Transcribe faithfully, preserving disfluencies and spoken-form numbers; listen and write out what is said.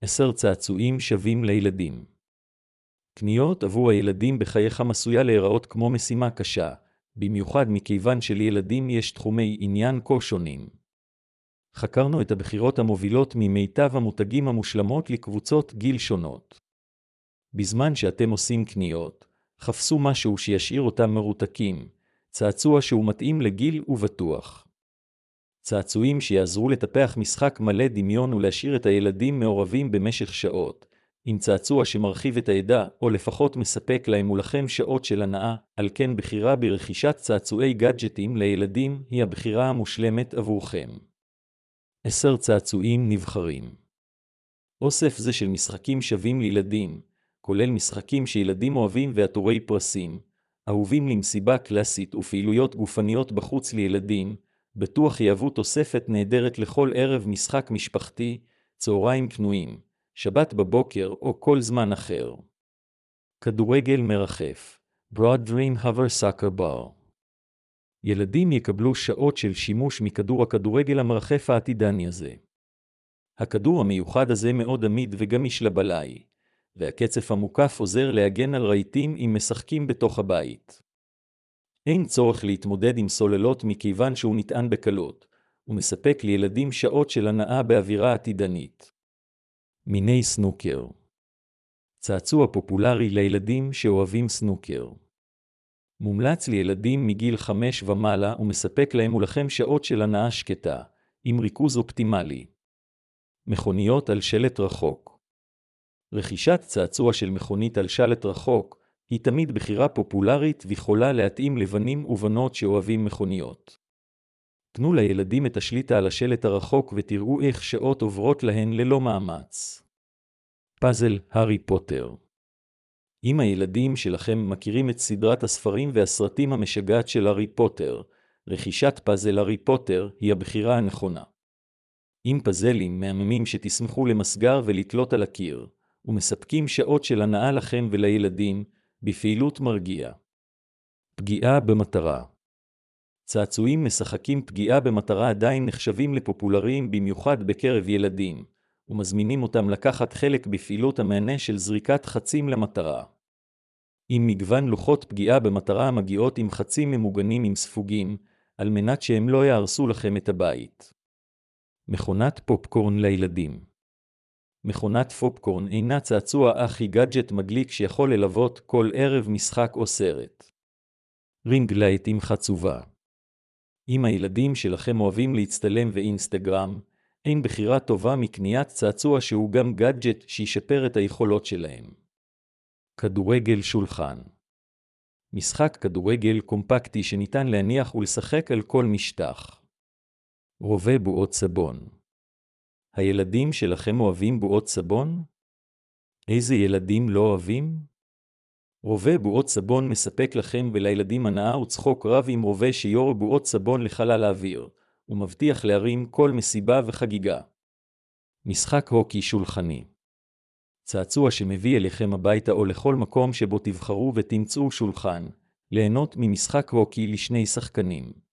עשר צעצועים שווים לילדים. קניות עבור הילדים בחייך עשויה להיראות כמו משימה קשה, במיוחד מכיוון שלילדים יש תחומי עניין כה שונים. חקרנו את הבחירות המובילות ממיטב המותגים המושלמות לקבוצות גיל שונות. בזמן שאתם עושים קניות, חפשו משהו שישאיר אותם מרותקים, צעצוע שהוא מתאים לגיל ובטוח. צעצועים שיעזרו לטפח משחק מלא דמיון ולהשאיר את הילדים מעורבים במשך שעות, עם צעצוע שמרחיב את הידע או לפחות מספק להם ולכם שעות של הנאה, על כן בחירה ברכישת צעצועי גאדג'טים לילדים היא הבחירה המושלמת עבורכם. עשר צעצועים נבחרים. אוסף זה של משחקים שווים לילדים, כולל משחקים שילדים אוהבים ועטורי פרסים, אהובים למסיבה קלאסית ופעילויות גופניות בחוץ לילדים, בטוח יהוו תוספת נהדרת לכל ערב משחק משפחתי, צהריים קנויים, שבת בבוקר או כל זמן אחר. כדורגל מרחף, Broad Dream Hover Soccer Ball. ילדים יקבלו שעות של שימוש מכדור הכדורגל המרחף העתידני הזה. הכדור המיוחד הזה מאוד עמיד וגמיש לבלאי, והקצף המוקף עוזר להגן על רהיטים אם משחקים בתוך הבית. אין צורך להתמודד עם סוללות מכיוון שהוא נטען בקלות, ומספק לילדים שעות של הנאה באווירה עתידנית. מיני סנוקר. צעצוע פופולרי לילדים שאוהבים סנוקר. מומלץ לילדים מגיל חמש ומעלה ומספק להם ולכם שעות של הנאה שקטה, עם ריכוז אופטימלי. מכוניות על שלט רחוק. רכישת צעצוע של מכונית על שלט רחוק היא תמיד בחירה פופולרית ויכולה להתאים לבנים ובנות שאוהבים מכוניות. תנו לילדים את השליטה על השלט הרחוק ותראו איך שעות עוברות להן ללא מאמץ. פאזל הארי פוטר. אם הילדים שלכם מכירים את סדרת הספרים והסרטים המשגעת של הארי פוטר, רכישת פאזל הארי פוטר היא הבחירה הנכונה. עם פאזלים מהממים שתשמחו למסגר ולתלות על הקיר, ומספקים שעות של הנאה לכם ולילדים, בפעילות מרגיעה. פגיעה במטרה. צעצועים משחקים פגיעה במטרה עדיין נחשבים לפופולריים במיוחד בקרב ילדים, ומזמינים אותם לקחת חלק בפעילות המענה של זריקת חצים למטרה. עם מגוון לוחות פגיעה במטרה המגיעות עם חצים ממוגנים עם ספוגים, על מנת שהם לא יהרסו לכם את הבית. מכונת פופקורן לילדים. מכונת פופקורן אינה צעצוע אך היא גאדג'ט מגליק שיכול ללוות כל ערב משחק או סרט. רינג לייט עם חצובה. אם הילדים שלכם אוהבים להצטלם ואינסטגרם, אין בחירה טובה מקניית צעצוע שהוא גם גאדג'ט שישפר את היכולות שלהם. כדורגל שולחן. משחק כדורגל קומפקטי שניתן להניח ולשחק על כל משטח. רובה בועות סבון. הילדים שלכם אוהבים בועות סבון? איזה ילדים לא אוהבים? רובה בועות סבון מספק לכם ולילדים הנאה וצחוק רב עם רובה שיור בועות סבון לחלל האוויר, ומבטיח להרים כל מסיבה וחגיגה. משחק הוקי שולחני. צעצוע שמביא אליכם הביתה או לכל מקום שבו תבחרו ותמצאו שולחן, ליהנות ממשחק הוקי לשני שחקנים.